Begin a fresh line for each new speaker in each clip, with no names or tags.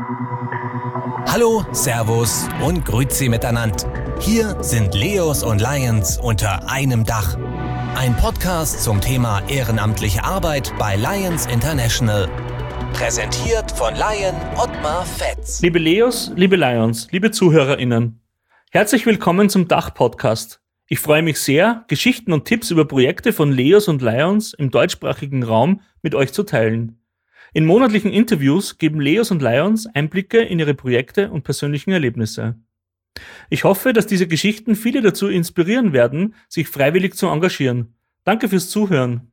Hallo, Servus und Grüezi miteinander. Hier sind Leos und Lions unter einem Dach. Ein Podcast zum Thema ehrenamtliche Arbeit bei Lions International. Präsentiert von Lion Ottmar Fetz.
Liebe Leos, liebe Lions, liebe ZuhörerInnen, herzlich willkommen zum Dach-Podcast. Ich freue mich sehr, Geschichten und Tipps über Projekte von Leos und Lions im deutschsprachigen Raum mit euch zu teilen. In monatlichen Interviews geben Leos und Lions Einblicke in ihre Projekte und persönlichen Erlebnisse. Ich hoffe, dass diese Geschichten viele dazu inspirieren werden, sich freiwillig zu engagieren. Danke fürs Zuhören.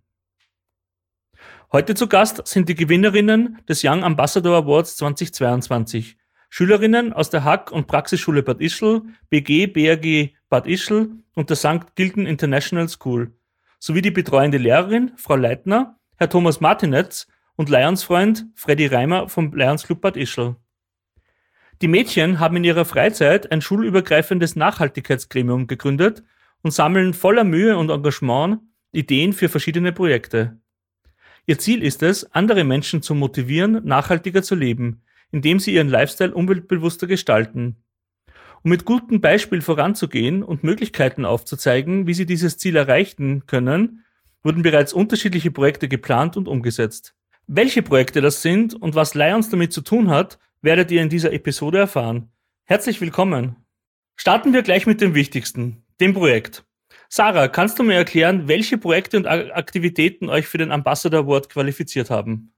Heute zu Gast sind die Gewinnerinnen des Young Ambassador Awards 2022. Schülerinnen aus der Hack- und Praxisschule Bad Ischl, BRG Bad Ischl und der St. Gilgen International School, sowie die betreuende Lehrerin, Frau Leitner, Herr Thomas Martinetz und Lions-Freund Freddy Reimer vom Lions Club Bad Ischl. Die Mädchen haben in ihrer Freizeit ein schulübergreifendes Nachhaltigkeitsgremium gegründet und sammeln voller Mühe und Engagement Ideen für verschiedene Projekte. Ihr Ziel ist es, andere Menschen zu motivieren, nachhaltiger zu leben, indem sie ihren Lifestyle umweltbewusster gestalten. Um mit gutem Beispiel voranzugehen und Möglichkeiten aufzuzeigen, wie sie dieses Ziel erreichen können, wurden bereits unterschiedliche Projekte geplant und umgesetzt. Welche Projekte das sind und was Lions damit zu tun hat, werdet ihr in dieser Episode erfahren. Herzlich willkommen. Starten wir gleich mit dem Wichtigsten, dem Projekt. Sarah, kannst du mir erklären, welche Projekte und Aktivitäten euch für den Ambassador Award qualifiziert haben?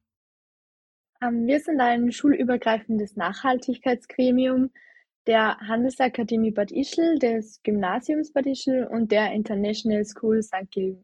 Wir sind ein schulübergreifendes Nachhaltigkeitsgremium der Handelsakademie Bad Ischl, des Gymnasiums Bad Ischl und der International School St. Gilgen.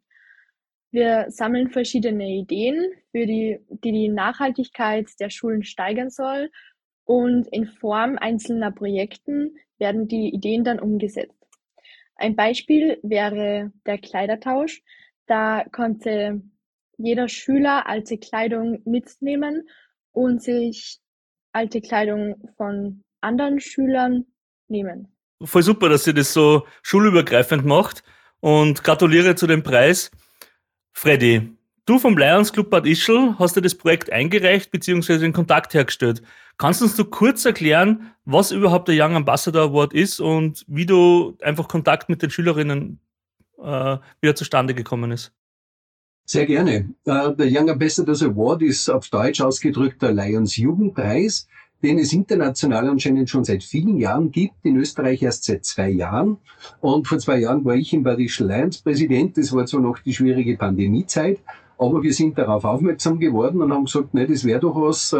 Wir sammeln verschiedene Ideen, die Nachhaltigkeit der Schulen steigern soll, und in Form einzelner Projekten werden die Ideen dann umgesetzt. Ein Beispiel wäre der Kleidertausch. Da konnte jeder Schüler alte Kleidung mitnehmen und sich alte Kleidung von anderen Schülern nehmen.
Voll super, dass ihr das so schulübergreifend macht und gratuliere zu dem Preis. Freddy, du vom Lions Club Bad Ischl hast dir das Projekt eingereicht bzw. den Kontakt hergestellt. Kannst du uns kurz erklären, was überhaupt der Young Ambassador Award ist und wie du einfach Kontakt mit den Schülerinnen wieder zustande gekommen ist?
Sehr gerne. Der Young Ambassadors Award ist auf Deutsch ausgedrückt der Lions Jugendpreis, den es international anscheinend schon seit vielen Jahren gibt, in Österreich erst seit 2 Jahren. Und vor 2 Jahren war ich im Bad Ischl Lions Präsident. Das war zwar noch die schwierige Pandemiezeit, aber wir sind darauf aufmerksam geworden und haben gesagt, ne, das wäre doch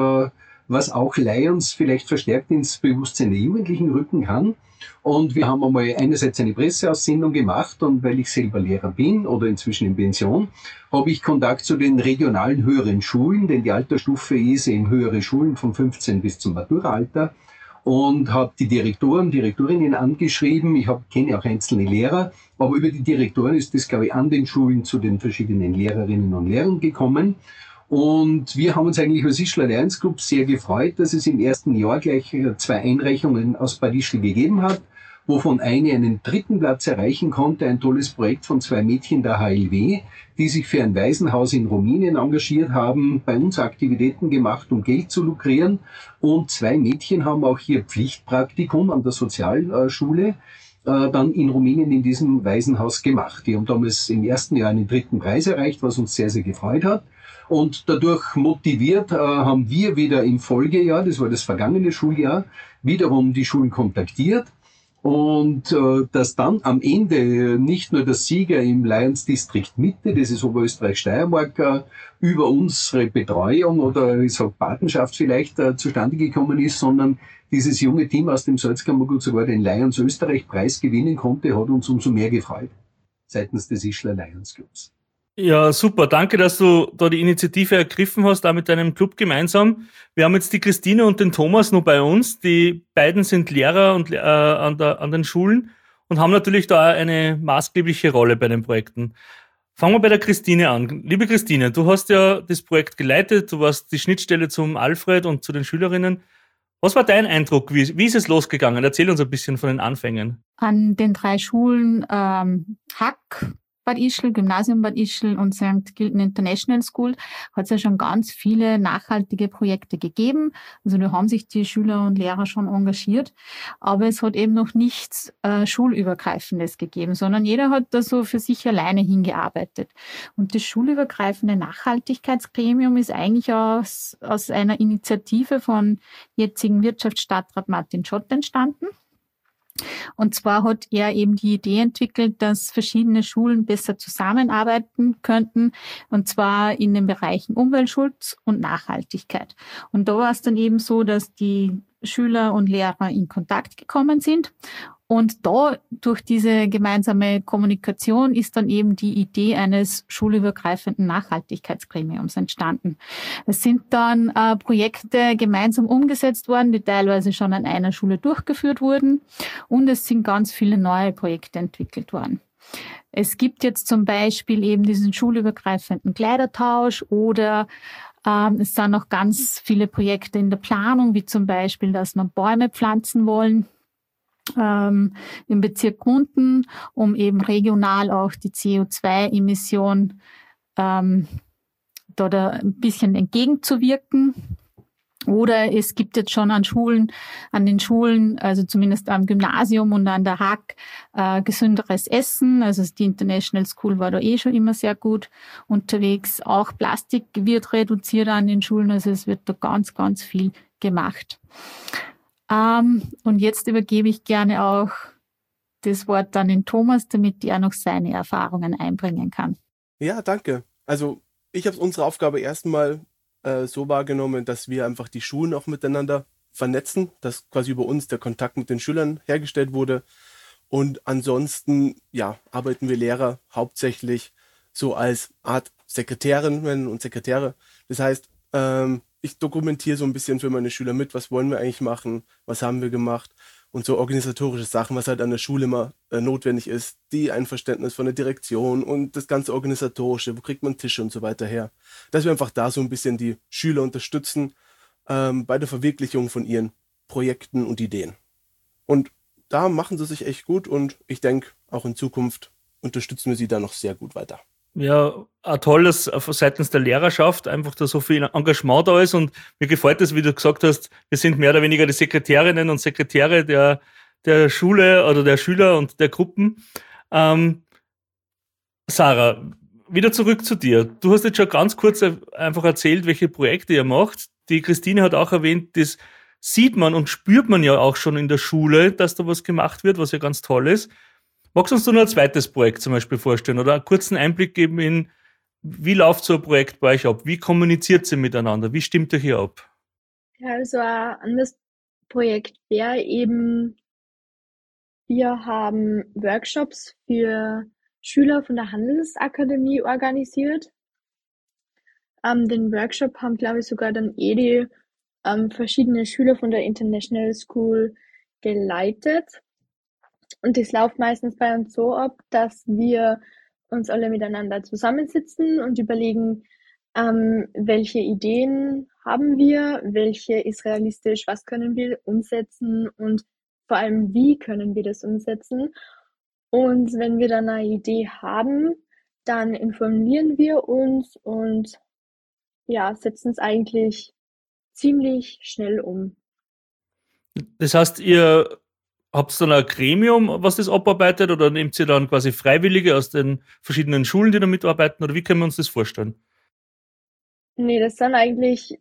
was auch Lions vielleicht verstärkt ins Bewusstsein der Jugendlichen rücken kann. Und wir haben einmal einerseits eine Presseaussendung gemacht, und weil ich selber Lehrer bin oder inzwischen in Pension, habe ich Kontakt zu den regionalen höheren Schulen, denn die Altersstufe ist eben höhere Schulen von 15 bis zum Maturaalter, und habe die Direktorinnen angeschrieben. Ich kenne auch einzelne Lehrer, aber über die Direktoren ist das, glaube ich, an den Schulen zu den verschiedenen Lehrerinnen und Lehrern gekommen. Und wir haben uns eigentlich als Ischler Lions Club sehr gefreut, dass es im ersten Jahr gleich 2 Einreichungen aus Bad Ischl gegeben hat, wovon eine einen 3. Platz erreichen konnte, ein tolles Projekt von 2 Mädchen der HLW, die sich für ein Waisenhaus in Rumänien engagiert haben, bei uns Aktivitäten gemacht, um Geld zu lukrieren. Und 2 Mädchen haben auch ihr Pflichtpraktikum an der Sozialschule dann in Rumänien in diesem Waisenhaus gemacht. Die haben damals im ersten Jahr einen 3. Preis erreicht, was uns sehr, sehr gefreut hat. Und dadurch motiviert haben wir wieder im Folgejahr, das war das vergangene Schuljahr, wiederum die Schulen kontaktiert. Und dass dann am Ende nicht nur der Sieger im Lions District Mitte, das ist Oberösterreich-Steiermark, über unsere Betreuung oder ich sag Patenschaft vielleicht zustande gekommen ist, sondern dieses junge Team aus dem Salzkammergut sogar den Lions Österreich-Preis gewinnen konnte, hat uns umso mehr gefreut, seitens des Ischler Lions Clubs.
Ja, super. Danke, dass du da die Initiative ergriffen hast, da mit deinem Club gemeinsam. Wir haben jetzt die Christine und den Thomas noch bei uns. Die beiden sind Lehrer und an den Schulen und haben natürlich da eine maßgebliche Rolle bei den Projekten. Fangen wir bei der Christine an. Liebe Christine, du hast ja das Projekt geleitet, du warst die Schnittstelle zum Alfred und zu den Schülerinnen. Was war dein Eindruck? Wie ist es losgegangen? Erzähl uns ein bisschen von den Anfängen.
An den 3 Schulen Hack, Bad Ischl, Gymnasium Bad Ischl und St. Gilgen International School hat es ja schon ganz viele nachhaltige Projekte gegeben. Also da haben sich die Schüler und Lehrer schon engagiert. Aber es hat eben noch nichts Schulübergreifendes gegeben, sondern jeder hat da so für sich alleine hingearbeitet. Und das schulübergreifende Nachhaltigkeitsgremium ist eigentlich aus einer Initiative von jetzigen Wirtschaftsstadtrat Martin Schott entstanden. Und zwar hat er eben die Idee entwickelt, dass verschiedene Schulen besser zusammenarbeiten könnten, und zwar in den Bereichen Umweltschutz und Nachhaltigkeit. Und da war es dann eben so, dass die Schüler und Lehrer in Kontakt gekommen sind. Und da, durch diese gemeinsame Kommunikation, ist dann eben die Idee eines schulübergreifenden Nachhaltigkeitsgremiums entstanden. Es sind dann Projekte gemeinsam umgesetzt worden, die teilweise schon an einer Schule durchgeführt wurden. Und es sind ganz viele neue Projekte entwickelt worden. Es gibt jetzt zum Beispiel eben diesen schulübergreifenden Kleidertausch oder es sind noch ganz viele Projekte in der Planung, wie zum Beispiel, dass man Bäume pflanzen wollen im Bezirk Gmunden, um eben regional auch die CO2-Emission da ein bisschen entgegenzuwirken. Oder es gibt jetzt schon an den Schulen, also zumindest am Gymnasium und an der HAG, gesünderes Essen. Also die International School war da schon immer sehr gut unterwegs. Auch Plastik wird reduziert an den Schulen, also es wird da ganz, ganz viel gemacht. Und jetzt übergebe ich gerne auch das Wort an den Thomas, damit er noch seine Erfahrungen einbringen kann.
Ja, danke. Also ich habe unsere Aufgabe erstmal so wahrgenommen, dass wir einfach die Schulen auch miteinander vernetzen, dass quasi über uns der Kontakt mit den Schülern hergestellt wurde. Und ansonsten, ja, arbeiten wir Lehrer hauptsächlich so als Art Sekretärinnen und Sekretäre. Das heißt, ich dokumentiere so ein bisschen für meine Schüler mit, was wollen wir eigentlich machen, was haben wir gemacht und so organisatorische Sachen, was halt an der Schule immer notwendig ist, die Einverständnis von der Direktion und das ganze Organisatorische, wo kriegt man Tische und so weiter her. Dass wir einfach da so ein bisschen die Schüler unterstützen bei der Verwirklichung von ihren Projekten und Ideen. Und da machen sie sich echt gut und ich denke, auch in Zukunft unterstützen wir sie da noch sehr gut weiter.
Ja, auch toll, dass seitens der Lehrerschaft einfach da so viel Engagement da ist und mir gefällt es, wie du gesagt hast, wir sind mehr oder weniger die Sekretärinnen und Sekretäre der Schule oder der Schüler und der Gruppen. Sarah, wieder zurück zu dir. Du hast jetzt schon ganz kurz einfach erzählt, welche Projekte ihr macht. Die Christine hat auch erwähnt, das sieht man und spürt man ja auch schon in der Schule, dass da was gemacht wird, was ja ganz toll ist. Magst du uns noch ein zweites Projekt zum Beispiel vorstellen oder einen kurzen Einblick geben in, wie läuft so ein Projekt bei euch ab? Wie kommuniziert ihr miteinander? Wie stimmt ihr hier ab?
Ja, also ein anderes Projekt wäre eben, wir haben Workshops für Schüler von der Handelsakademie organisiert. Den Workshop haben, glaube ich, sogar dann die verschiedene Schüler von der International School geleitet. Und das läuft meistens bei uns so ab, dass wir uns alle miteinander zusammensitzen und überlegen, welche Ideen haben wir, welche ist realistisch, was können wir umsetzen und vor allem, wie können wir das umsetzen. Und wenn wir dann eine Idee haben, dann informieren wir uns und ja, setzen es eigentlich ziemlich schnell um.
Das heißt, ihr habt ihr dann ein Gremium, was das abarbeitet, oder nehmt ihr dann quasi Freiwillige aus den verschiedenen Schulen, die da mitarbeiten, oder wie können wir uns das vorstellen?
Nee, das sind eigentlich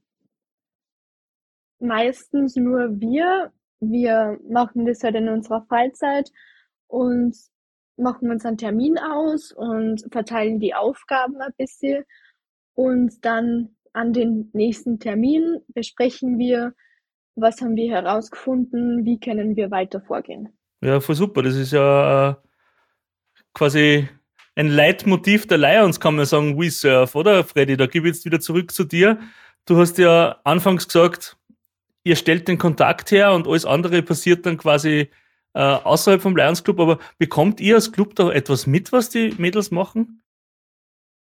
meistens nur wir. Wir machen das halt in unserer Freizeit und machen uns einen Termin aus und verteilen die Aufgaben ein bisschen. Und dann an den nächsten Termin besprechen wir, was haben wir herausgefunden, wie können wir weiter vorgehen.
Ja, voll super. Das ist ja quasi ein Leitmotiv der Lions, kann man sagen, We Serve, oder Freddy? Da gebe ich jetzt wieder zurück zu dir. Du hast ja anfangs gesagt, ihr stellt den Kontakt her und alles andere passiert dann quasi außerhalb vom Lions Club. Aber bekommt ihr als Club da etwas mit, was die Mädels machen?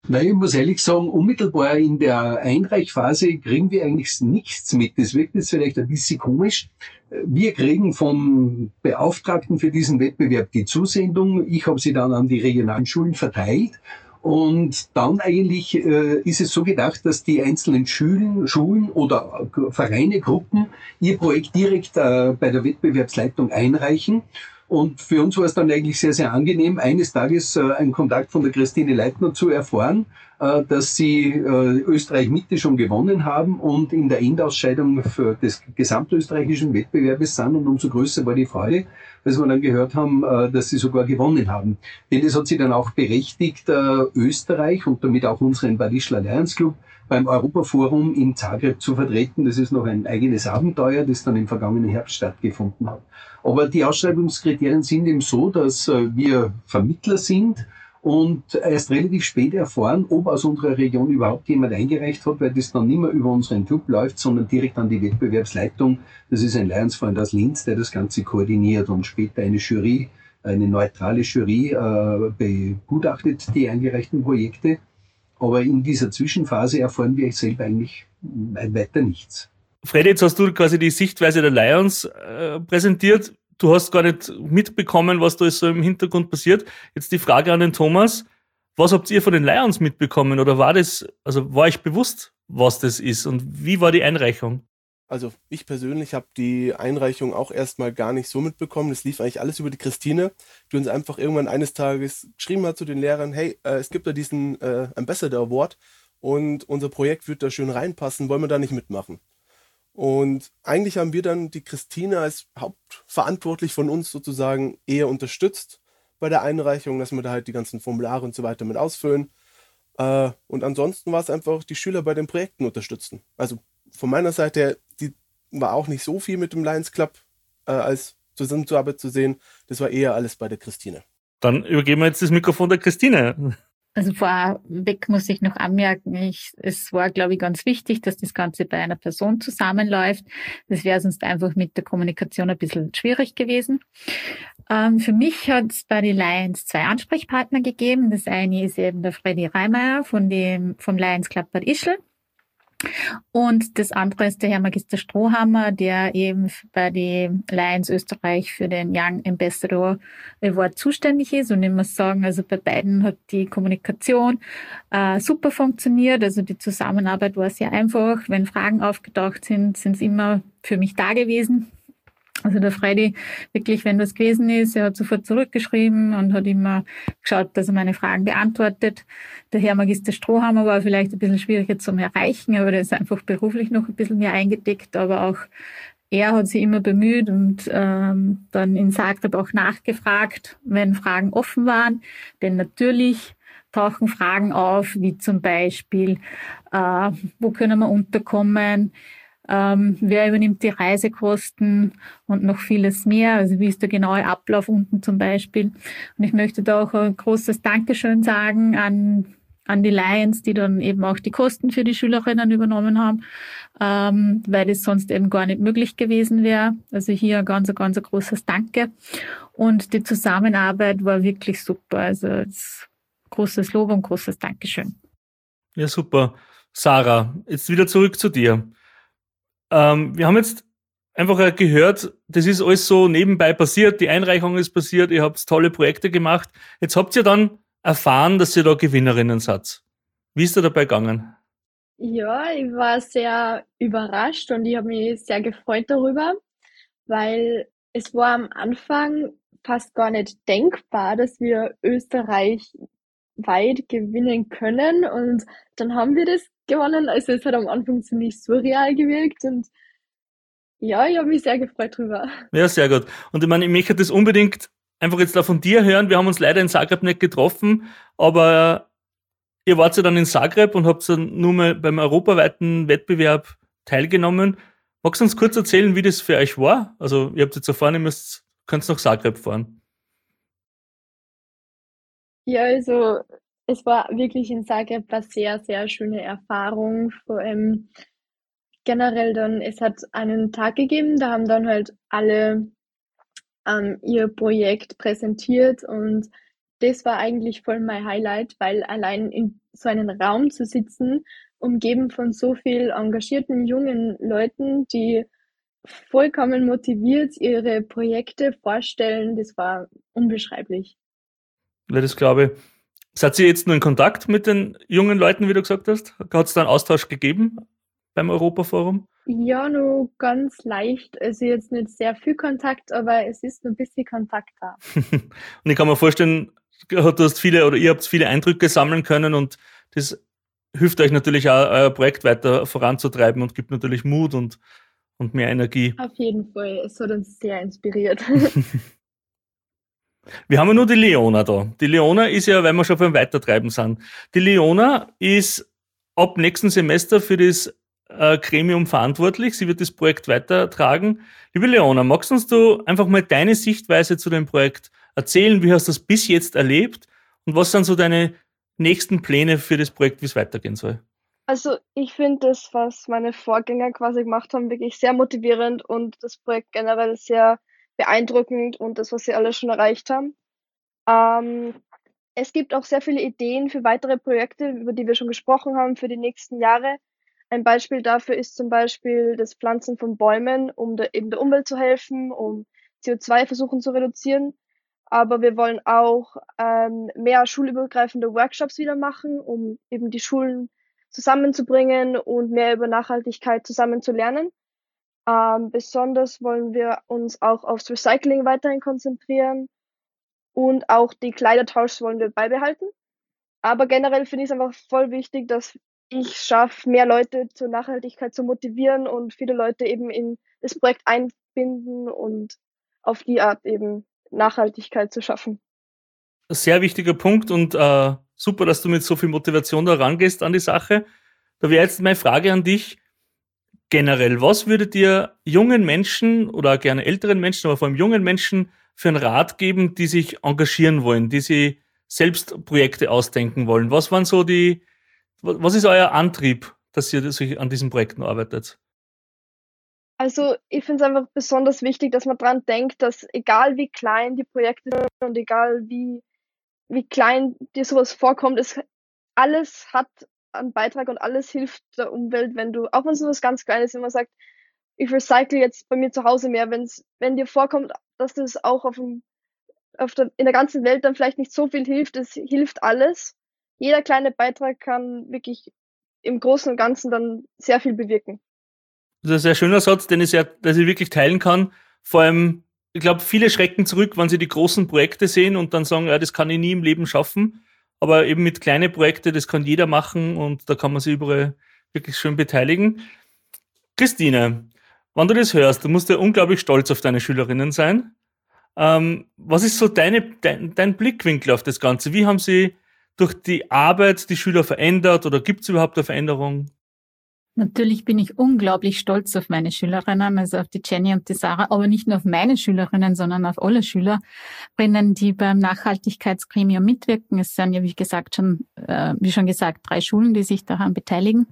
Nein, ich muss ehrlich sagen, unmittelbar in der Einreichphase kriegen wir eigentlich nichts mit. Das wirkt jetzt vielleicht ein bisschen komisch. Wir kriegen vom Beauftragten für diesen Wettbewerb die Zusendung. Ich habe sie dann an die regionalen Schulen verteilt. Und dann eigentlich ist es so gedacht, dass die einzelnen Schulen oder Vereine, Gruppen ihr Projekt direkt bei der Wettbewerbsleitung einreichen. Und für uns war es dann eigentlich sehr, sehr angenehm, eines Tages einen Kontakt von der Christine Leitner zu erfahren, dass sie Österreich Mitte schon gewonnen haben und in der Endausscheidung für des gesamtösterreichischen Wettbewerbes sind. Und umso größer war die Freude, als wir dann gehört haben, dass sie sogar gewonnen haben. Denn das hat sie dann auch berechtigt, Österreich und damit auch unseren Bad Ischl Lions Club beim Europaforum in Zagreb zu vertreten. Das ist noch ein eigenes Abenteuer, das dann im vergangenen Herbst stattgefunden hat. Aber die Ausschreibungskriterien sind eben so, dass wir Vermittler sind und erst relativ spät erfahren, ob aus unserer Region überhaupt jemand eingereicht hat, weil das dann nicht mehr über unseren Club läuft, sondern direkt an die Wettbewerbsleitung. Das ist ein Lionsfreund aus Linz, der das Ganze koordiniert und später eine Jury, eine neutrale Jury begutachtet die eingereichten Projekte. Aber in dieser Zwischenphase erfahren wir selber eigentlich weiter nichts.
Freddy, jetzt hast du quasi die Sichtweise der Lions präsentiert. Du hast gar nicht mitbekommen, was da so im Hintergrund passiert. Jetzt die Frage an den Thomas. Was habt ihr von den Lions mitbekommen? Oder war euch bewusst, was das ist? Und wie war die Einreichung?
Also ich persönlich habe die Einreichung auch erstmal gar nicht so mitbekommen. Das lief eigentlich alles über die Christine, die uns einfach irgendwann eines Tages geschrieben hat zu den Lehrern, hey, es gibt da diesen Ambassador Award und unser Projekt wird da schön reinpassen, wollen wir da nicht mitmachen? Und eigentlich haben wir dann die Christine als hauptverantwortlich von uns sozusagen eher unterstützt bei der Einreichung, dass wir da halt die ganzen Formulare und so weiter mit ausfüllen. Und ansonsten war es einfach die Schüler bei den Projekten unterstützen. Also von meiner Seite her, die war auch nicht so viel mit dem Lions Club als Zusammenarbeit zu sehen. Das war eher alles bei der Christine.
Dann übergeben wir jetzt das Mikrofon der Christine.
Also vorweg muss ich noch anmerken, es war, glaube ich, ganz wichtig, dass das Ganze bei einer Person zusammenläuft. Das wäre sonst einfach mit der Kommunikation ein bisschen schwierig gewesen. Für mich hat es bei den Lions 2 Ansprechpartner gegeben. Das eine ist eben der Freddy Reimeyer vom Lions Club Bad Ischl. Und das andere ist der Herr Magister Strohhammer, der eben bei den Lions Österreich für den Young Ambassador Award zuständig ist. Und ich muss sagen, also bei beiden hat die Kommunikation super funktioniert. Also die Zusammenarbeit war sehr einfach. Wenn Fragen aufgetaucht sind, sind sie immer für mich da gewesen. Also der Freddy, wirklich, wenn das gewesen ist, er hat sofort zurückgeschrieben und hat immer geschaut, dass er meine Fragen beantwortet. Der Herr Magister Strohhammer war vielleicht ein bisschen schwieriger zum Erreichen, aber der ist einfach beruflich noch ein bisschen mehr eingedeckt. Aber auch er hat sich immer bemüht und dann in Zagreb auch nachgefragt, wenn Fragen offen waren. Denn natürlich tauchen Fragen auf, wie zum Beispiel, wo können wir unterkommen? Wer übernimmt die Reisekosten und noch vieles mehr, also wie ist der genaue Ablauf unten zum Beispiel. Und ich möchte da auch ein großes Dankeschön sagen an die Lions, die dann eben auch die Kosten für die Schülerinnen übernommen haben, weil das sonst eben gar nicht möglich gewesen wäre. Also hier ein ganz großes Danke. Und die Zusammenarbeit war wirklich super, also großes Lob und großes Dankeschön.
Ja, super. Sarah, jetzt wieder zurück zu dir. Wir haben jetzt einfach gehört, das ist alles so nebenbei passiert, die Einreichung ist passiert, ihr habt tolle Projekte gemacht. Jetzt habt ihr dann erfahren, dass ihr da Gewinnerinnen seid. Wie ist ihr dabei gegangen?
Ja, ich war sehr überrascht und ich habe mich sehr gefreut darüber, weil es war am Anfang fast gar nicht denkbar, dass wir Österreich weit gewinnen können, und dann haben wir das gewonnen. Also es hat am Anfang ziemlich surreal gewirkt und ja, ich habe mich sehr gefreut drüber.
Ja, sehr gut. Und ich meine, ich möchte das unbedingt einfach jetzt da von dir hören. Wir haben uns leider in Zagreb nicht getroffen, aber ihr wart ja dann in Zagreb und habt dann nur mal beim europaweiten Wettbewerb teilgenommen. Magst du uns kurz erzählen, wie das für euch war? Also ihr habt jetzt erfahren, könnt nach Zagreb fahren.
Ja, also es war wirklich in Zagreb eine sehr, sehr schöne Erfahrung. Vor allem generell dann, es hat einen Tag gegeben, da haben dann halt alle ihr Projekt präsentiert und das war eigentlich voll mein Highlight, weil allein in so einen Raum zu sitzen, umgeben von so viel engagierten jungen Leuten, die vollkommen motiviert ihre Projekte vorstellen. Das war unbeschreiblich.
Ja, das glaube ich. Seid ihr jetzt nur in Kontakt mit den jungen Leuten, wie du gesagt hast? Hat es da einen Austausch gegeben beim Europaforum?
Ja, nur ganz leicht. Also jetzt nicht sehr viel Kontakt, aber es ist nur ein bisschen Kontakt da.
Und ich kann mir vorstellen, ihr habt viele Eindrücke sammeln können und das hilft euch natürlich auch, euer Projekt weiter voranzutreiben und gibt natürlich Mut und mehr Energie.
Auf jeden Fall. Es hat uns sehr inspiriert.
Wir haben ja nur die Leona da. Die Leona ist ja, weil wir schon beim Weitertreiben sind. Die Leona ist ab nächsten Semester für das Gremium verantwortlich. Sie wird das Projekt weitertragen. Liebe Leona, magst uns du einfach mal deine Sichtweise zu dem Projekt erzählen? Wie hast du das bis jetzt erlebt? Und was sind so deine nächsten Pläne für das Projekt, wie es weitergehen soll?
Also ich finde das, was meine Vorgänger quasi gemacht haben, wirklich sehr motivierend und das Projekt generell sehr beeindruckend und das, was sie alle schon erreicht haben. Es gibt auch sehr viele Ideen für weitere Projekte, über die wir schon gesprochen haben, für die nächsten Jahre. Ein Beispiel dafür ist zum Beispiel das Pflanzen von Bäumen, um eben der Umwelt zu helfen, um CO2 versuchen zu reduzieren. Aber wir wollen auch mehr schulübergreifende Workshops wieder machen, um eben die Schulen zusammenzubringen und mehr über Nachhaltigkeit zusammen zu lernen. Besonders wollen wir uns auch aufs Recycling weiterhin konzentrieren und auch die Kleidertausch wollen wir beibehalten. Aber generell finde ich es einfach voll wichtig, dass ich schaffe, mehr Leute zur Nachhaltigkeit zu motivieren und viele Leute eben in das Projekt einbinden und auf die Art eben Nachhaltigkeit zu schaffen.
Sehr wichtiger Punkt und super, dass du mit so viel Motivation da rangehst an die Sache. Da wäre jetzt meine Frage an dich. Generell, was würdet ihr jungen Menschen oder gerne älteren Menschen, aber vor allem jungen Menschen für einen Rat geben, die sich engagieren wollen, die sich selbst Projekte ausdenken wollen? Was ist euer Antrieb, dass ihr an diesen Projekten arbeitet?
Also ich finde es einfach besonders wichtig, dass man dran denkt, dass egal wie klein die Projekte sind und egal wie klein dir sowas vorkommt, alles hat einen Beitrag und alles hilft der Umwelt, auch wenn es nur was ganz Kleines ist, wenn man sagt, ich recycle jetzt bei mir zu Hause mehr, wenn dir vorkommt, dass das auch in der ganzen Welt dann vielleicht nicht so viel hilft, es hilft alles. Jeder kleine Beitrag kann wirklich im Großen und Ganzen dann sehr viel bewirken.
Das ist ein sehr schöner Satz, den ich wirklich teilen kann. Vor allem, ich glaube, viele schrecken zurück, wenn sie die großen Projekte sehen und dann sagen, ja, das kann ich nie im Leben schaffen. Aber eben mit kleinen Projekten, das kann jeder machen und da kann man sich überall wirklich schön beteiligen. Christine, wenn du das hörst, du musst ja unglaublich stolz auf deine Schülerinnen sein. Was ist so dein Blickwinkel auf das Ganze? Wie haben sie durch die Arbeit die Schüler verändert oder gibt es überhaupt eine Veränderung?
Natürlich bin ich unglaublich stolz auf meine Schülerinnen, also auf die Jenny und die Sarah, aber nicht nur auf meine Schülerinnen, sondern auf alle Schülerinnen, die beim Nachhaltigkeitsgremium mitwirken. Es sind ja, wie schon gesagt, 3 Schulen, die sich daran beteiligen.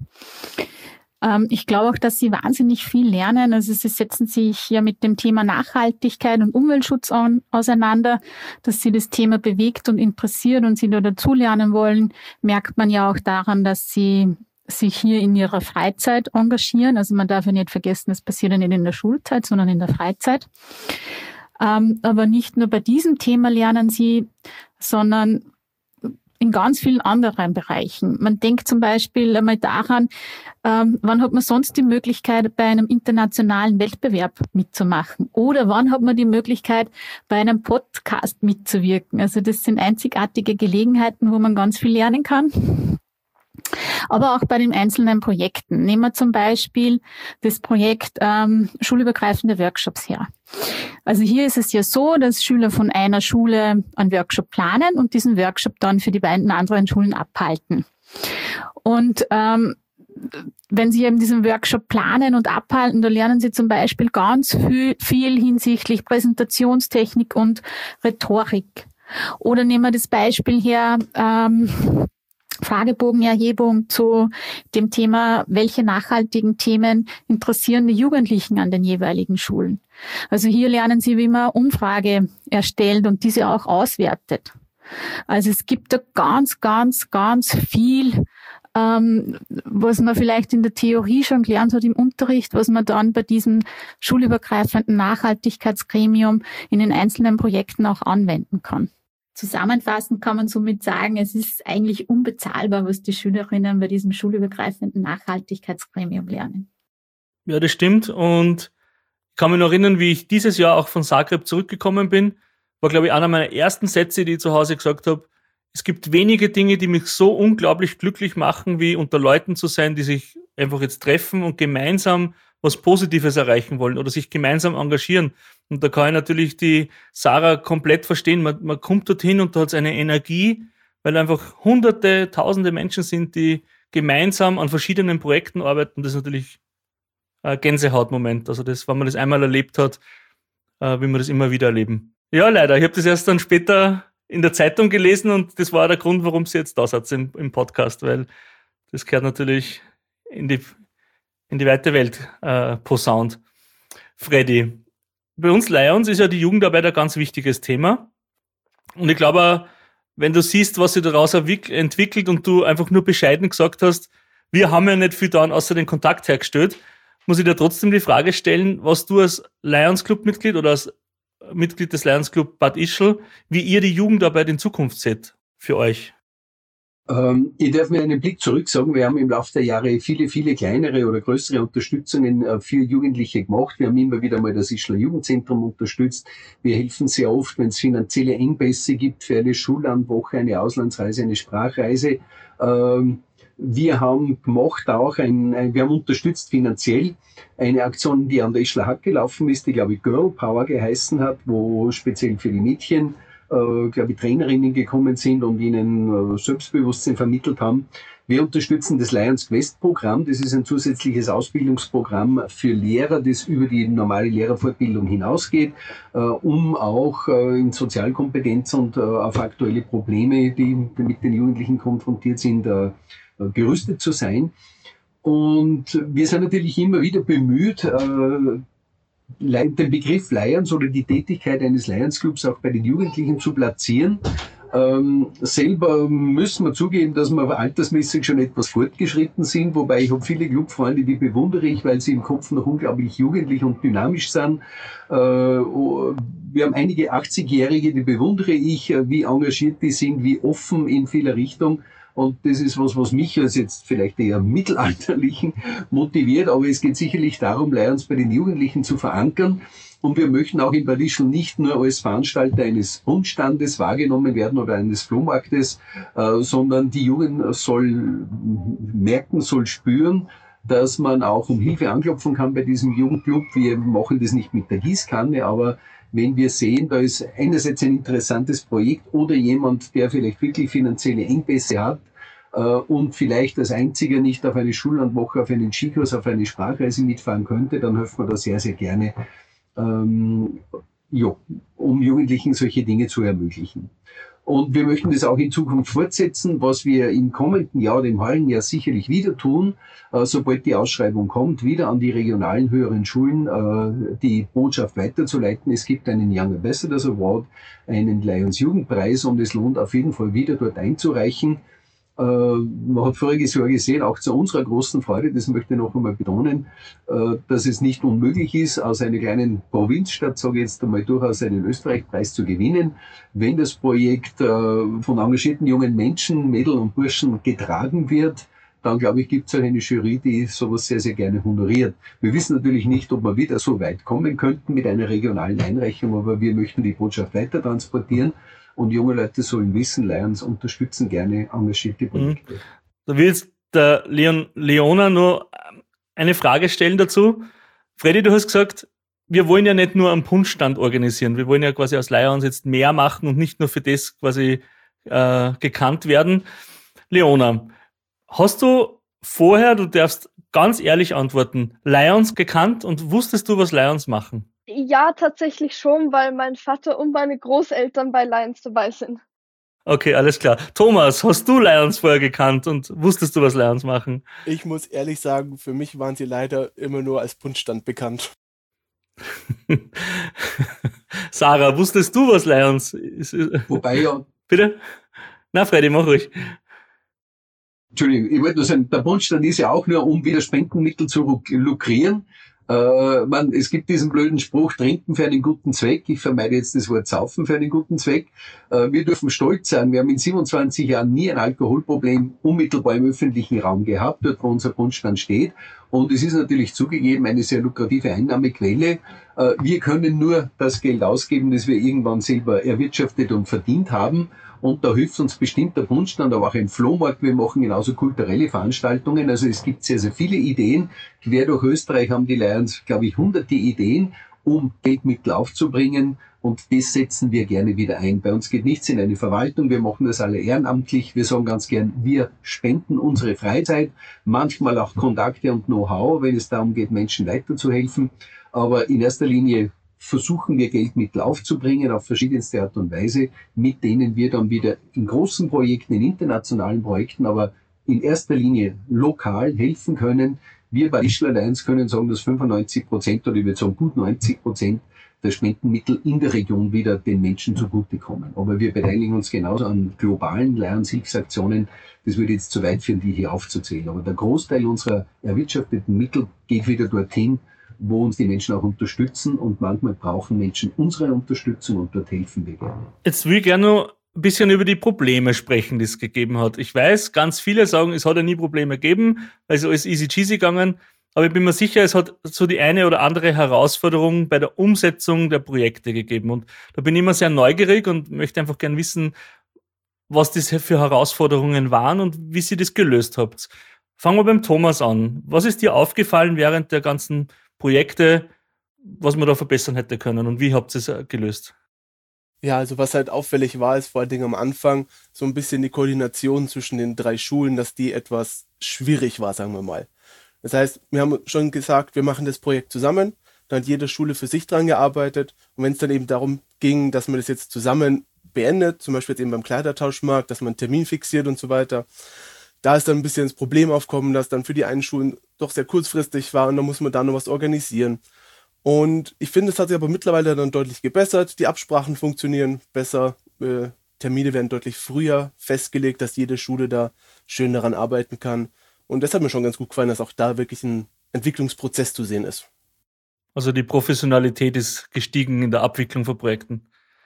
Ich glaube auch, dass sie wahnsinnig viel lernen. Also sie setzen sich ja mit dem Thema Nachhaltigkeit und Umweltschutz auseinander, dass sie das Thema bewegt und interessiert und sie da dazulernen wollen, merkt man ja auch daran, dass sie sich hier in ihrer Freizeit engagieren. Also man darf ja nicht vergessen, das passiert ja nicht in der Schulzeit, sondern in der Freizeit. Aber nicht nur bei diesem Thema lernen sie, sondern in ganz vielen anderen Bereichen. Man denkt zum Beispiel einmal daran, wann hat man sonst die Möglichkeit, bei einem internationalen Wettbewerb mitzumachen? Oder wann hat man die Möglichkeit, bei einem Podcast mitzuwirken? Also das sind einzigartige Gelegenheiten, wo man ganz viel lernen kann. Aber auch bei den einzelnen Projekten. Nehmen wir zum Beispiel das Projekt schulübergreifende Workshops her. Also hier ist es ja so, dass Schüler von einer Schule einen Workshop planen und diesen Workshop dann für die beiden anderen Schulen abhalten. Und wenn Sie eben diesen Workshop planen und abhalten, da lernen Sie zum Beispiel ganz viel hinsichtlich Präsentationstechnik und Rhetorik. Oder nehmen wir das Beispiel her, Fragebogenerhebung zu dem Thema, welche nachhaltigen Themen interessieren die Jugendlichen an den jeweiligen Schulen. Also hier lernen Sie, wie man Umfrage erstellt und diese auch auswertet. Also es gibt da ganz, ganz, ganz viel, was man vielleicht in der Theorie schon gelernt hat im Unterricht, was man dann bei diesem schulübergreifenden Nachhaltigkeitsgremium in den einzelnen Projekten auch anwenden kann. Zusammenfassend kann man somit sagen, es ist eigentlich unbezahlbar, was die Schülerinnen bei diesem schulübergreifenden Nachhaltigkeitsgremium lernen.
Ja, das stimmt. Und ich kann mich noch erinnern, wie ich dieses Jahr auch von Zagreb zurückgekommen bin, war, glaube ich, einer meiner ersten Sätze, die ich zu Hause gesagt habe: Es gibt wenige Dinge, die mich so unglaublich glücklich machen, wie unter Leuten zu sein, die sich einfach jetzt treffen und gemeinsam was Positives erreichen wollen oder sich gemeinsam engagieren. Und da kann ich natürlich die Sarah komplett verstehen. Man kommt dorthin und da hat es eine Energie, weil einfach Hunderte, Tausende Menschen sind, die gemeinsam an verschiedenen Projekten arbeiten. Das ist natürlich ein Gänsehautmoment. Also das, wenn man das einmal erlebt hat, will man das immer wieder erleben. Ja, leider. Ich habe das erst dann später in der Zeitung gelesen und das war der Grund, warum sie jetzt da sitzt im Podcast, weil das gehört natürlich in die weite Welt posaunt. Freddy, bei uns Lions ist ja die Jugendarbeit ein ganz wichtiges Thema. Und ich glaube, wenn du siehst, was sich daraus entwickelt und du einfach nur bescheiden gesagt hast, wir haben ja nicht viel daran, außer den Kontakt hergestellt, muss ich dir trotzdem die Frage stellen, was du als Lions Club-Mitglied oder als Mitglied des Lions Club Bad Ischl, wie ihr die Jugendarbeit in Zukunft seht für euch.
Ich darf mir einen Blick zurück sagen, wir haben im Laufe der Jahre viele, viele kleinere oder größere Unterstützungen für Jugendliche gemacht. Wir haben immer wieder mal das Ischler Jugendzentrum unterstützt. Wir helfen sehr oft, wenn es finanzielle Engpässe gibt für eine Schullandwoche, eine Auslandsreise, eine Sprachreise. Wir haben gemacht auch wir haben unterstützt finanziell eine Aktion, die an der Ischler Hack gelaufen ist, die, glaube ich, Girl Power geheißen hat, wo speziell für die Mädchen glaube ich, Trainerinnen gekommen sind und ihnen Selbstbewusstsein vermittelt haben. Wir unterstützen das Lions Quest Programm. Das ist ein zusätzliches Ausbildungsprogramm für Lehrer, das über die normale Lehrerfortbildung hinausgeht, um auch in Sozialkompetenz und auf aktuelle Probleme, die mit den Jugendlichen konfrontiert sind, gerüstet zu sein. Und wir sind natürlich immer wieder bemüht, den Begriff Lions oder die Tätigkeit eines Lions Clubs auch bei den Jugendlichen zu platzieren. Selber müssen wir zugeben, dass wir altersmäßig schon etwas fortgeschritten sind, wobei ich habe viele Clubfreunde, die bewundere ich, weil sie im Kopf noch unglaublich jugendlich und dynamisch sind. Wir haben einige 80-Jährige, die bewundere ich, wie engagiert die sind, wie offen in vieler Richtung. Und das ist was mich als jetzt vielleicht eher Mittelalterlichen motiviert, aber es geht sicherlich darum, Lions bei den Jugendlichen zu verankern. Und wir möchten auch in Bad Ischl nicht nur als Veranstalter eines Rundstandes wahrgenommen werden oder eines Flohmarktes, sondern die Jugend soll merken, soll spüren, dass man auch um Hilfe anklopfen kann bei diesem Jugendclub. Wir machen das nicht mit der Gießkanne, aber wenn wir sehen, da ist einerseits ein interessantes Projekt oder jemand, der vielleicht wirklich finanzielle Engpässe hat und vielleicht als einziger nicht auf eine Schullandwoche, auf einen Skikurs, auf eine Sprachreise mitfahren könnte, dann helfen wir da sehr, sehr gerne, um Jugendlichen solche Dinge zu ermöglichen. Und wir möchten das auch in Zukunft fortsetzen, was wir im kommenden Jahr oder im heurigen Jahr sicherlich wieder tun, sobald die Ausschreibung kommt, wieder an die regionalen höheren Schulen die Botschaft weiterzuleiten. Es gibt einen Young Ambassadors Award, einen Lions Jugendpreis und es lohnt auf jeden Fall wieder dort einzureichen. Man hat voriges Jahr gesehen, auch zu unserer großen Freude, das möchte ich noch einmal betonen, dass es nicht unmöglich ist, aus einer kleinen Provinzstadt, sage ich jetzt einmal, durchaus einen Österreich-Preis zu gewinnen. Wenn das Projekt von engagierten jungen Menschen, Mädel und Burschen getragen wird, dann glaube ich, gibt es eine Jury, die sowas sehr, sehr gerne honoriert. Wir wissen natürlich nicht, ob wir wieder so weit kommen könnten mit einer regionalen Einreichung, aber wir möchten die Botschaft weiter transportieren. Und junge Leute sollen wissen, Lions unterstützen gerne engagierte Projekte.
Da will jetzt der Leona nur eine Frage stellen dazu. Freddy, du hast gesagt, wir wollen ja nicht nur einen Punschstand organisieren. Wir wollen ja quasi aus Lions jetzt mehr machen und nicht nur für das quasi gekannt werden. Leona, hast du vorher, du darfst ganz ehrlich antworten, Lions gekannt und wusstest du, was Lions machen?
Ja, tatsächlich schon, weil mein Vater und meine Großeltern bei Lions dabei sind.
Okay, alles klar. Thomas, hast du Lions vorher gekannt und wusstest du, was Lions machen?
Ich muss ehrlich sagen, für mich waren sie leider immer nur als Punschstand bekannt.
Sarah, wusstest du, was Lions ist?
Wobei ja
Bitte? Na, Freddy, mach ruhig.
Entschuldigung, ich wollte nur sagen, der Bundesstand ist ja auch nur, um wieder Spendenmittel zu lukrieren. Es gibt diesen blöden Spruch, trinken für einen guten Zweck. Ich vermeide jetzt das Wort saufen für einen guten Zweck. Wir dürfen stolz sein. Wir haben in 27 Jahren nie ein Alkoholproblem unmittelbar im öffentlichen Raum gehabt, dort wo unser Bundesstand steht. Und es ist natürlich zugegeben eine sehr lukrative Einnahmequelle. Wir können nur das Geld ausgeben, das wir irgendwann selber erwirtschaftet und verdient haben. Und da hilft uns bestimmt der Bundesstand, aber auch ein Flohmarkt. Wir machen genauso kulturelle Veranstaltungen. Also es gibt sehr, sehr viele Ideen. Quer durch Österreich haben die Lions, glaube ich, hunderte Ideen, um Geldmittel aufzubringen. Und das setzen wir gerne wieder ein. Bei uns geht nichts in eine Verwaltung. Wir machen das alle ehrenamtlich. Wir sagen ganz gern, wir spenden unsere Freizeit, manchmal auch Kontakte und Know-how, wenn es darum geht, Menschen weiterzuhelfen. Aber in erster Linie versuchen wir Geldmittel aufzubringen auf verschiedenste Art und Weise, mit denen wir dann wieder in großen Projekten, in internationalen Projekten, aber in erster Linie lokal helfen können. Wir bei Ischl Lions können sagen, dass 95% oder ich würde sagen gut 90% der Spendenmittel in der Region wieder den Menschen zugutekommen. Aber wir beteiligen uns genauso an globalen Lions-Hilfsaktionen. Das würde jetzt zu weit führen, die hier aufzuzählen. Aber der Großteil unserer erwirtschafteten Mittel geht wieder dorthin, wo uns die Menschen auch unterstützen, und manchmal brauchen Menschen unsere Unterstützung und dort helfen wir gerne.
Jetzt will ich gerne noch ein bisschen über die Probleme sprechen, die es gegeben hat. Ich weiß, ganz viele sagen, es hat ja nie Probleme gegeben, weil es alles easy cheesy gegangen, aber ich bin mir sicher, es hat so die eine oder andere Herausforderung bei der Umsetzung der Projekte gegeben, und da bin ich immer sehr neugierig und möchte einfach gerne wissen, was das für Herausforderungen waren und wie Sie das gelöst habt. Fangen wir beim Thomas an. Was ist dir aufgefallen während der ganzen Projekte, was man da verbessern hätte können, und wie habt ihr es gelöst?
Ja, also was halt auffällig war, ist vor allen Dingen am Anfang so ein bisschen die Koordination zwischen den 3 Schulen, dass die etwas schwierig war, sagen wir mal. Das heißt, wir haben schon gesagt, wir machen das Projekt zusammen, dann hat jede Schule für sich dran gearbeitet, und wenn es dann eben darum ging, dass man das jetzt zusammen beendet, zum Beispiel jetzt eben beim Kleidertauschmarkt, dass man einen Termin fixiert und so weiter, da ist dann ein bisschen das Problem aufgekommen, dass dann für die einen Schulen doch sehr kurzfristig war und da muss man da noch was organisieren. Und ich finde, es hat sich aber mittlerweile dann deutlich gebessert. Die Absprachen funktionieren besser, Termine werden deutlich früher festgelegt, dass jede Schule da schön daran arbeiten kann. Und das hat mir schon ganz gut gefallen, dass auch da wirklich ein Entwicklungsprozess zu sehen ist.
Also die Professionalität ist gestiegen in der Abwicklung von Projekten.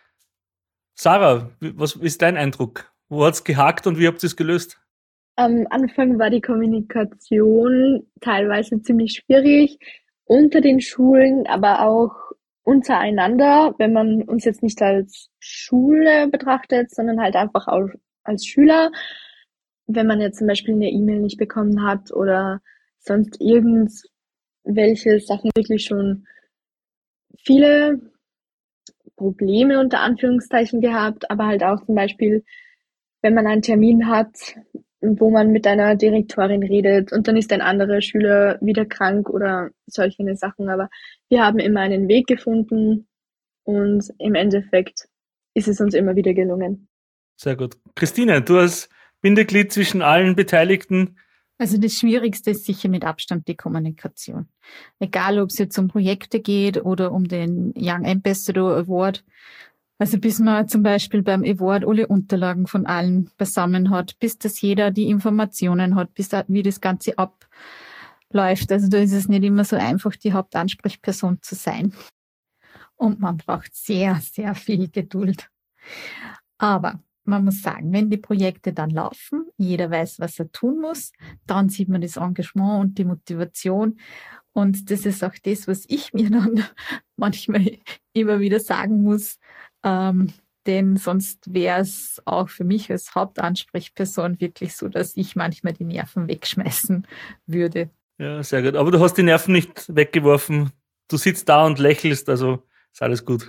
Sarah, was ist dein Eindruck? Wo hat es gehakt und wie habt ihr es gelöst?
Am Anfang war die Kommunikation teilweise ziemlich schwierig unter den Schulen, aber auch untereinander, wenn man uns jetzt nicht als Schule betrachtet, sondern halt einfach auch als Schüler. Wenn man jetzt zum Beispiel eine E-Mail nicht bekommen hat oder sonst irgendwelche Sachen, wirklich schon viele Probleme unter Anführungszeichen gehabt, aber halt auch zum Beispiel, wenn man einen Termin hat, wo man mit einer Direktorin redet und dann ist ein anderer Schüler wieder krank oder solche Sachen. Aber wir haben immer einen Weg gefunden und im Endeffekt ist es uns immer wieder gelungen.
Sehr gut. Christine, du als Bindeglied zwischen allen Beteiligten.
Also das Schwierigste ist sicher mit Abstand die Kommunikation. Egal, ob es jetzt um Projekte geht oder um den Young Ambassador Award. Also bis man zum Beispiel beim Award alle Unterlagen von allen beisammen hat, bis dass jeder die Informationen hat, wie das Ganze abläuft. Also da ist es nicht immer so einfach, die Hauptansprechperson zu sein. Und man braucht sehr, sehr viel Geduld. Aber man muss sagen, wenn die Projekte dann laufen, jeder weiß, was er tun muss, dann sieht man das Engagement und die Motivation. Und das ist auch das, was ich mir dann manchmal immer wieder sagen muss, denn sonst wäre es auch für mich als Hauptansprechperson wirklich so, dass ich manchmal die Nerven wegschmeißen würde.
Ja, sehr gut. Aber du hast die Nerven nicht weggeworfen. Du sitzt da und lächelst, also ist alles gut.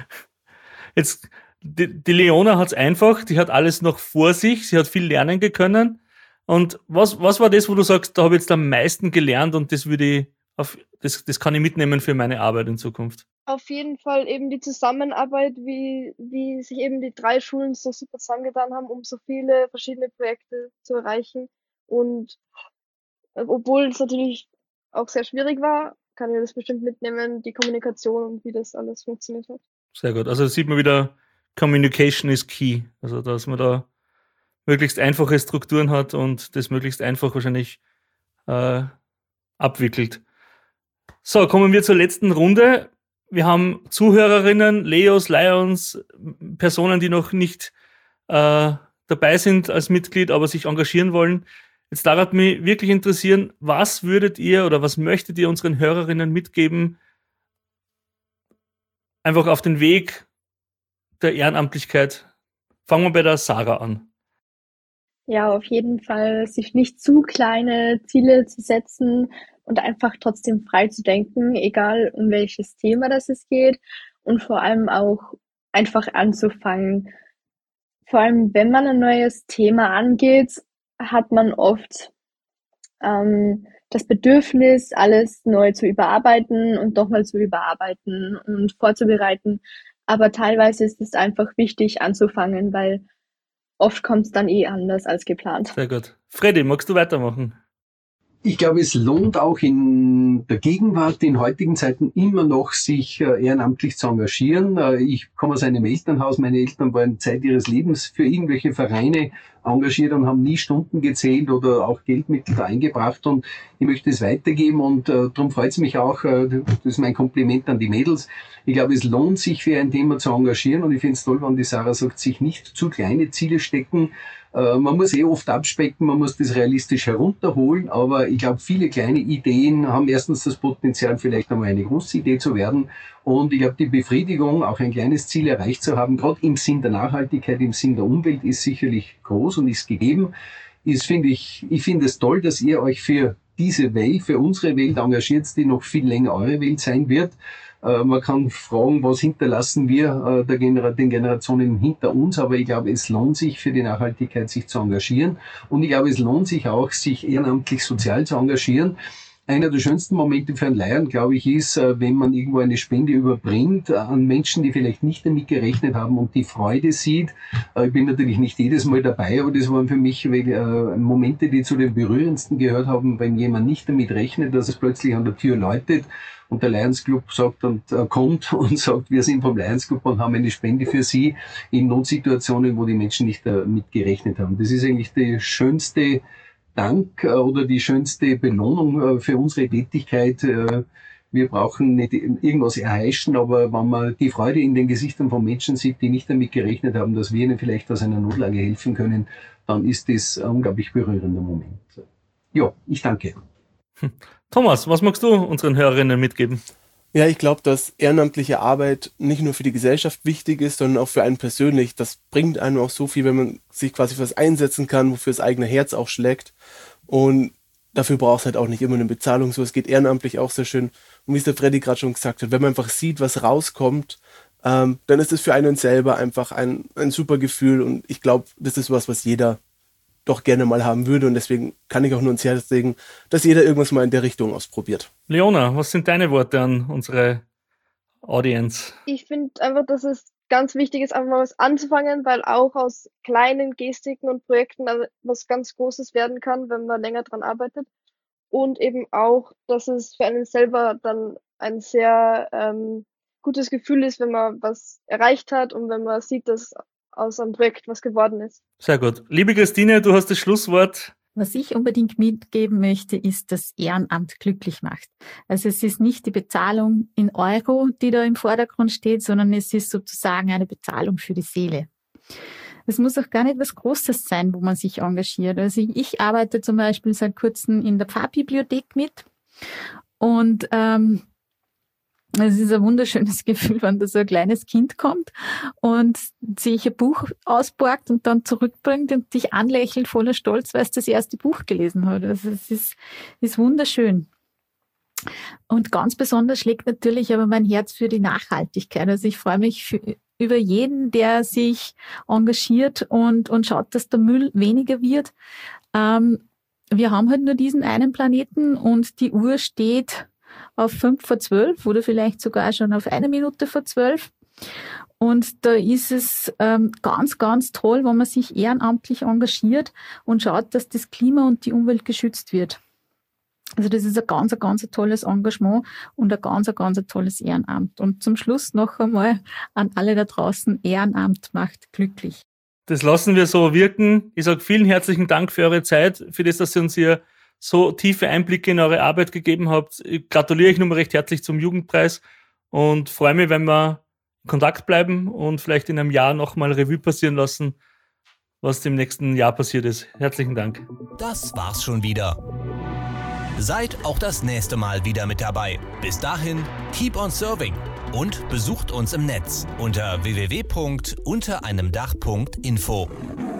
Jetzt, die Leona hat es einfach, die hat alles noch vor sich, sie hat viel lernen können. Und was war das, wo du sagst, da habe ich jetzt am meisten gelernt und das das kann ich mitnehmen für meine Arbeit in Zukunft?
Auf jeden Fall eben die Zusammenarbeit, wie sich eben die 3 Schulen so super zusammengetan haben, um so viele verschiedene Projekte zu erreichen. Und obwohl es natürlich auch sehr schwierig war, kann ich das bestimmt mitnehmen, die Kommunikation und wie das alles funktioniert hat.
Sehr gut. Also sieht man wieder, Communication is key. Also, dass man da möglichst einfache Strukturen hat und das möglichst einfach wahrscheinlich abwickelt. So, kommen wir zur letzten Runde. Wir haben Zuhörerinnen, Leos, Lions, Personen, die noch nicht dabei sind als Mitglied, aber sich engagieren wollen. Jetzt darf mich wirklich interessieren, was würdet ihr oder was möchtet ihr unseren Hörerinnen mitgeben, einfach auf den Weg der Ehrenamtlichkeit? Fangen wir bei der Sarah an.
Ja, auf jeden Fall, sich nicht zu kleine Ziele zu setzen und einfach trotzdem frei zu denken, egal um welches Thema das es geht, und vor allem auch einfach anzufangen. Vor allem, wenn man ein neues Thema angeht, hat man oft das Bedürfnis, alles neu zu überarbeiten und nochmal zu überarbeiten und vorzubereiten. Aber teilweise ist es einfach wichtig anzufangen, weil oft kommt es dann anders als geplant.
Sehr gut. Freddy, magst du weitermachen?
Ich glaube, es lohnt auch in der Gegenwart, in heutigen Zeiten immer noch, sich ehrenamtlich zu engagieren. Ich komme aus einem Elternhaus. Meine Eltern waren Zeit ihres Lebens für irgendwelche Vereine engagiert und haben nie Stunden gezählt oder auch Geldmittel da eingebracht. Und ich möchte es weitergeben und darum freut es mich auch, das ist mein Kompliment an die Mädels. Ich glaube, es lohnt sich, für ein Thema zu engagieren, und ich finde es toll, wenn die Sarah sagt, sich nicht zu kleine Ziele stecken. Man muss oft abspecken, man muss das realistisch herunterholen, aber ich glaube, viele kleine Ideen haben erstens das Potenzial, vielleicht einmal eine große Idee zu werden, und ich glaube, die Befriedigung, auch ein kleines Ziel erreicht zu haben, gerade im Sinn der Nachhaltigkeit, im Sinn der Umwelt, ist sicherlich groß und ist gegeben. Ich finde es toll, dass ihr euch für diese Welt, für unsere Welt engagiert, die noch viel länger eure Welt sein wird. Man kann fragen, was hinterlassen wir den Generationen hinter uns, aber ich glaube, es lohnt sich für die Nachhaltigkeit, sich zu engagieren, und ich glaube, es lohnt sich auch, sich ehrenamtlich sozial zu engagieren. Einer der schönsten Momente für einen Laien, glaube ich, ist, wenn man irgendwo eine Spende überbringt an Menschen, die vielleicht nicht damit gerechnet haben, und die Freude sieht. Ich bin natürlich nicht jedes Mal dabei, aber das waren für mich Momente, die zu den berührendsten gehört haben, wenn jemand nicht damit rechnet, dass es plötzlich an der Tür läutet und der Lions Club sagt und kommt und sagt, wir sind vom Lions Club und haben eine Spende für Sie in Notsituationen, wo die Menschen nicht damit gerechnet haben. Das ist eigentlich die schönste Dank oder die schönste Belohnung für unsere Tätigkeit. Wir brauchen nicht irgendwas erheischen, aber wenn man die Freude in den Gesichtern von Menschen sieht, die nicht damit gerechnet haben, dass wir ihnen vielleicht aus einer Notlage helfen können, dann ist das ein unglaublich berührender Moment. Ja, ich danke.
Thomas, was magst du unseren Hörerinnen mitgeben?
Ja, ich glaube, dass ehrenamtliche Arbeit nicht nur für die Gesellschaft wichtig ist, sondern auch für einen persönlich. Das bringt einem auch so viel, wenn man sich quasi für was einsetzen kann, wofür das eigene Herz auch schlägt. Und dafür braucht es halt auch nicht immer eine Bezahlung. So, es geht ehrenamtlich auch sehr schön. Und wie es der Freddy gerade schon gesagt hat, wenn man einfach sieht, was rauskommt, dann ist es für einen selber einfach ein super Gefühl. Und ich glaube, das ist was jeder doch gerne mal haben würde, und deswegen kann ich auch nur ans Herz legen, dass jeder irgendwas mal in der Richtung ausprobiert.
Leona, was sind deine Worte an unsere Audience?
Ich finde einfach, dass es ganz wichtig ist, einfach mal was anzufangen, weil auch aus kleinen Gestiken und Projekten was ganz Großes werden kann, wenn man länger dran arbeitet. Und eben auch, dass es für einen selber dann ein sehr gutes Gefühl ist, wenn man was erreicht hat und wenn man sieht, dass aus einem Projekt was geworden ist.
Sehr gut. Liebe Christine, du hast das Schlusswort.
Was ich unbedingt mitgeben möchte, ist, dass Ehrenamt glücklich macht. Also es ist nicht die Bezahlung in Euro, die da im Vordergrund steht, sondern es ist sozusagen eine Bezahlung für die Seele. Es muss auch gar nicht was Großes sein, wo man sich engagiert. Also ich arbeite zum Beispiel seit kurzem in der Pfarrbibliothek mit, und es ist ein wunderschönes Gefühl, wenn da so ein kleines Kind kommt und sich ein Buch ausborgt und dann zurückbringt und dich anlächelt voller Stolz, weil es das erste Buch gelesen hat. Also es ist wunderschön. Und ganz besonders schlägt natürlich aber mein Herz für die Nachhaltigkeit. Also ich freue mich über jeden, der sich engagiert und schaut, dass der Müll weniger wird. Wir haben halt nur diesen einen Planeten und die Uhr steht auf 5:12 oder vielleicht sogar schon auf 1:12. Und da ist es ganz, ganz toll, wenn man sich ehrenamtlich engagiert und schaut, dass das Klima und die Umwelt geschützt wird. Also das ist ein ganz tolles Engagement und ein ganz tolles Ehrenamt. Und zum Schluss noch einmal an alle da draußen, Ehrenamt macht glücklich.
Das lassen wir so wirken. Ich sage vielen herzlichen Dank für eure Zeit, für das, dass ihr uns hier so tiefe Einblicke in eure Arbeit gegeben habt. Ich gratuliere euch nochmal recht herzlich zum Jugendpreis und freue mich, wenn wir in Kontakt bleiben und vielleicht in einem Jahr nochmal Revue passieren lassen, was im nächsten Jahr passiert ist. Herzlichen Dank.
Das war's schon wieder. Seid auch das nächste Mal wieder mit dabei. Bis dahin, keep on serving und besucht uns im Netz unter www.untereinemdach.info.